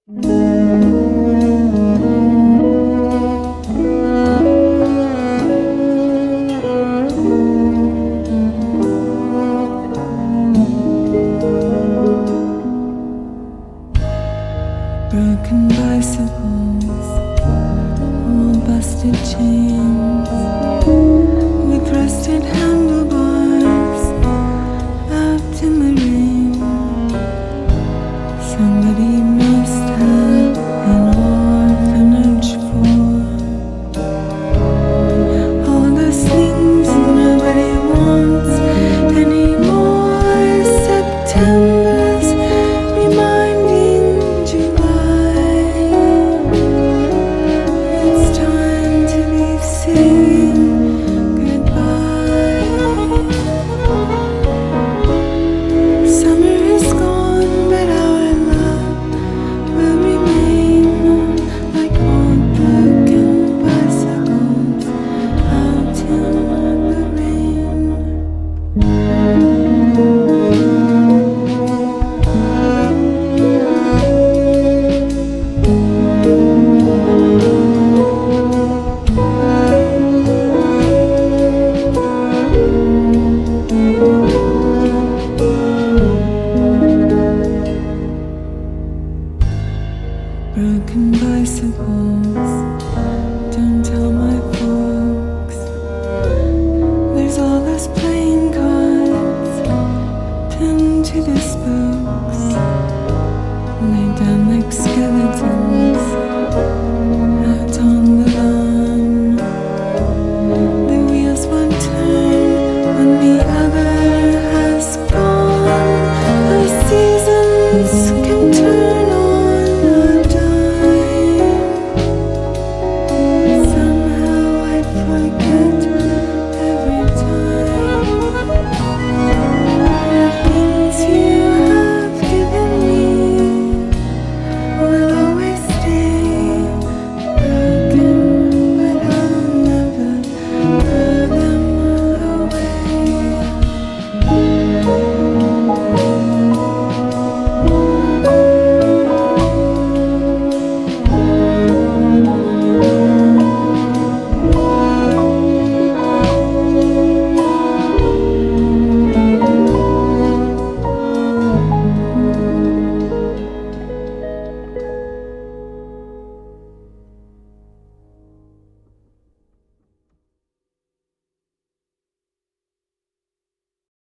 Broken bicycles, old busted chains, with rusted handlebars out in the rain. Somebody must have an orphanage for all those things nobody wants anymore. September's reminding July it's time to be saying goodbye. Summer is gone, but our love will remain like old broken bicycles out in the rain. Broken bicycles, don't tell my folks. There's all those playing cards pinned to the spokes, laid down like